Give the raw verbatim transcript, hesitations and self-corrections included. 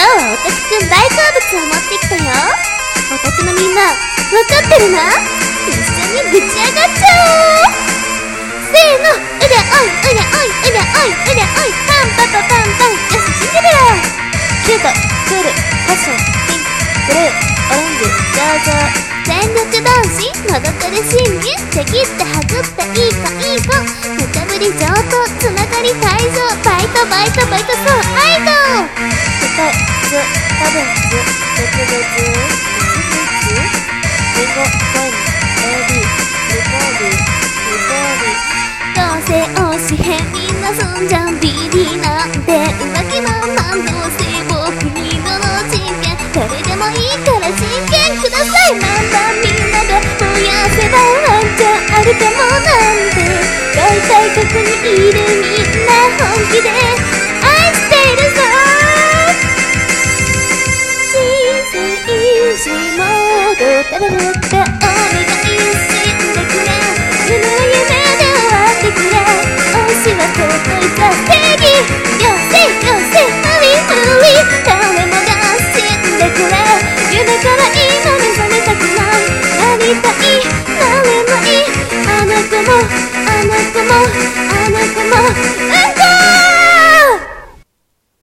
オタクくん大好物を持ってきたよ。オタクのみんな分かってるな。一緒にぶち上がっちゃおう。せーの、うりゃおいうりゃおいうりゃおいうりゃおい、パンパパパンパン、よしシンデレラ。キュート、クール、ファッション、ピンク、ブルー、オレンジ、上々、全力男子、のどかで審議、ちぎってはぐったいい子いい子、無茶ぶり上等、つながり退場、バイトバイトバイト、そうアイドル。世界図、多分図、特別、実物、リンゴ、コイン、エーディー、リコーディー、リコーディー、どうせ推しへんみんなすんじゃんビリなんて浮気まんまん、どうせ僕にどの人権誰でもいいから人権ください。なんだみんなで燃やせばワンチャンあるかもなんて、大体ここにいるみんな本気で愛しているぞ。人生イージーモードただ乗ってお願い死んでくれ、夢は夢で終わってくれ、推しは尊いザ正義、よしよし無理無理、誰もが死んでくれ、夢から今目覚めたくない、なりたいなれない、あの子もあの子もあの子も、うん